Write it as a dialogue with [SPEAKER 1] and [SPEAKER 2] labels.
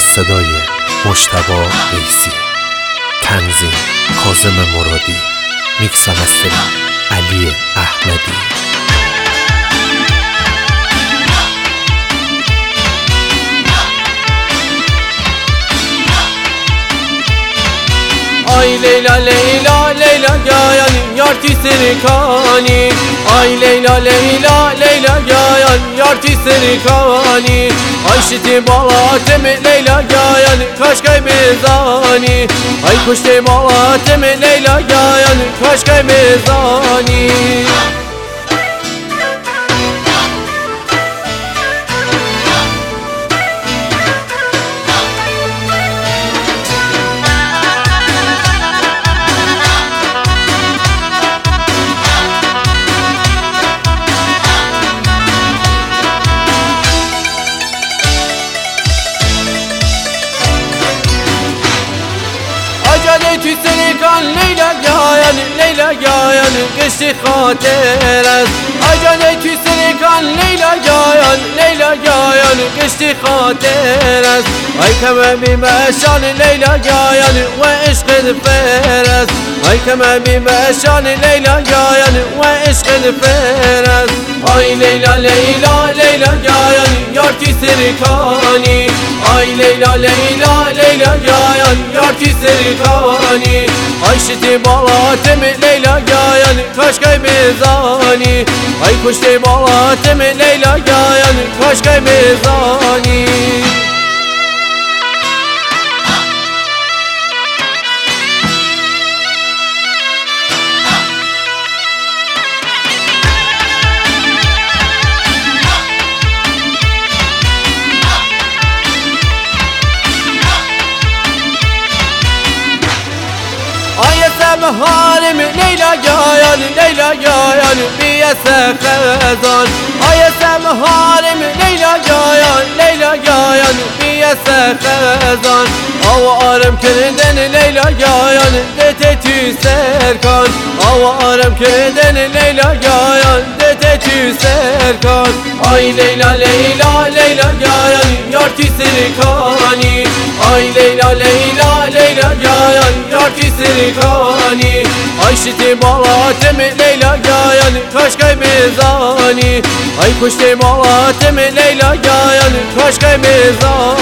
[SPEAKER 1] صدای مجتبی ویسی، تنظیم کاظم مرادی، میکس و مسترینگ علی احمدی.
[SPEAKER 2] آی لیلا لیلا لیلا گایان یارتی سرکانی، آی لیلا لیلا لیلا گایان یارتی سرکانی، آی شتی بالاتم لیلا گایان کاشکای بزانی، آی کشتی بالاتم لیلا گایان کاشکای بزانی. آجاده توی سرکان لیلا گایان لیلا گایان قشت خاطر است، آجاده توی سرکان لیلا گایان لیلا گایان قشت خاطر است، ای کم بیمشان لیلا گایان و عشق فر است، ای کم بیمشان لیلا گایان و عشق فر است. آی لیلا لیلا لیلا گایان یارتی سرکانی، آی لیلا لیلا لیلا گایان یارتی سرکانی، آی شتی بالاتم لیلا گایان کاشکای بزانی، آی کشتی بالاتم لیلا گایان کاشکای بزانی. بهارم لیلا گایان لیلا گایان بیاس خزان، آی بهارم لیلا گایان لیلا گایان بیاس خزان، او آرم کردن لیلا گایان دته تو سرکان، او آرم کردن لیلا گایان دته تو سرکان. آی لیلا لیلا لیلا گایان یارتی سرکانی، آی لیلا لیلا لیلا گایان یارتی سرکانی، آی شتی بالاتم لیلا گایان کاشکای بزانی، آی کشتی بالاتم لیلا گایان کاشکای بزانی.